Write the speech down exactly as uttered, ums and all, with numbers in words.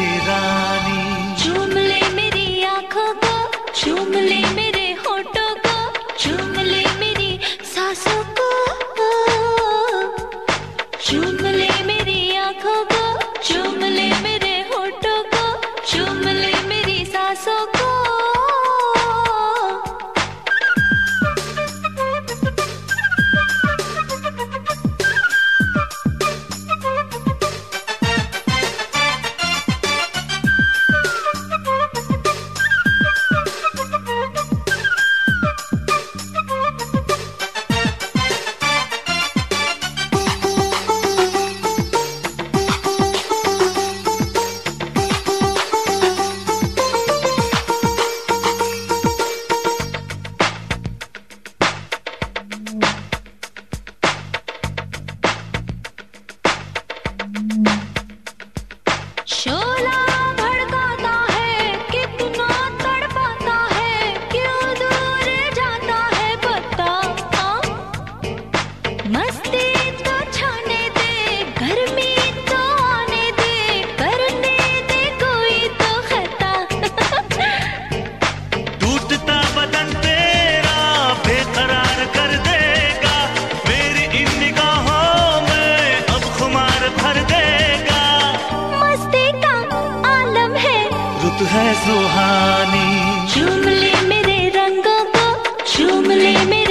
मेरी रानी। चूम ले मेरी आँखों को, चूम ले मेरे होठों को, चूम ले मेरी सांसों को, चूम ले मेरी आँखों को, चूम ले मेरे होठों को, चूम ले मेरी सांसों को। शोला भड़काता है, कितना तड़पाता है, क्यों दूर जाता है पता। मस्ती तो छाने दे, गर्मी तो आने दे, करने दे कोई तो खता। टूटता बदन तेरा बेकरार कर देगा, मेरी इन निगाहों में अब खुमार भर देगा। रुत है सुहानी। चूम ले मेरे रंगों को, चूम ले मेरे